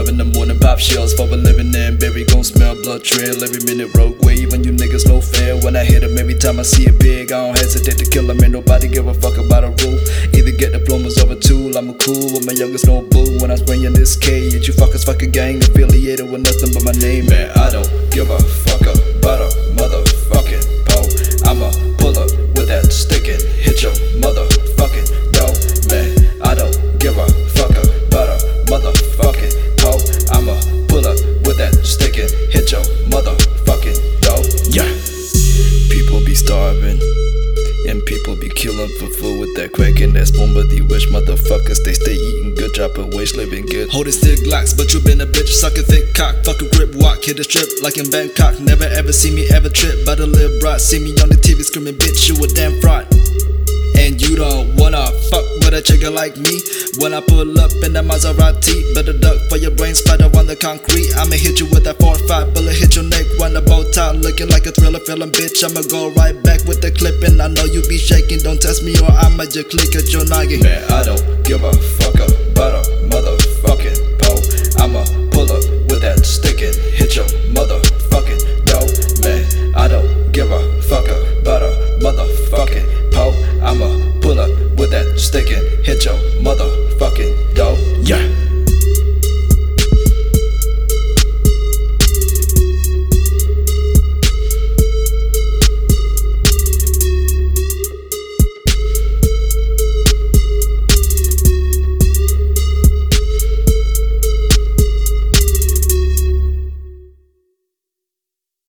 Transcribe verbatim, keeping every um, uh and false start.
in the morning, pop shells for a living, and berry gon' smell blood trail every minute. Rogue wave, and you niggas no fair. When I hit 'em, every time I see it big, I don't hesitate to kill 'em. Ain't nobody give a fuck about a rule. Either get diplomas or a tool. I'm a cool with my youngest no boo. When I'm spraying this K, and you fuckers fucking gang affiliated with nothing but my name. Man, I don't give a fuck about a motherfucking pole. I'ma pull up with that stick and hit your motherfucking door. Man, I don't give a fuck about a motherfucking pole. I'ma pull up with that stick and hit your motherfucking door. Yeah. People be starving and people be killing for food with that crack and that spoon, but the wish motherfuckers they stay eating good, dropping waste, living good. Holding stick glocks, but you been a bitch, sucking thick cock, fucking grip walk, hit a strip like in Bangkok. Never ever see me ever trip by the lil' brat. See me on the T V screaming, bitch, you a damn fraud. And you don't wanna fuck with a chicken like me. When I pull up in that Maserati, better duck for your brain spider on the concrete. I'ma hit you with that four five bullet, hit your neck, run the bow tie, looking like a thriller film, bitch. I'ma go right back with the clip, and I know you be shaking. Don't test me or I'ma just click at your noggin. Man, I don't give a fuck about a motherfucking pole. I'ma pull up with that stick and hit your motherfucking door. Man, I don't give a fuck about a motherfucking pole. I'ma pull up with that stick and hit your motherfucking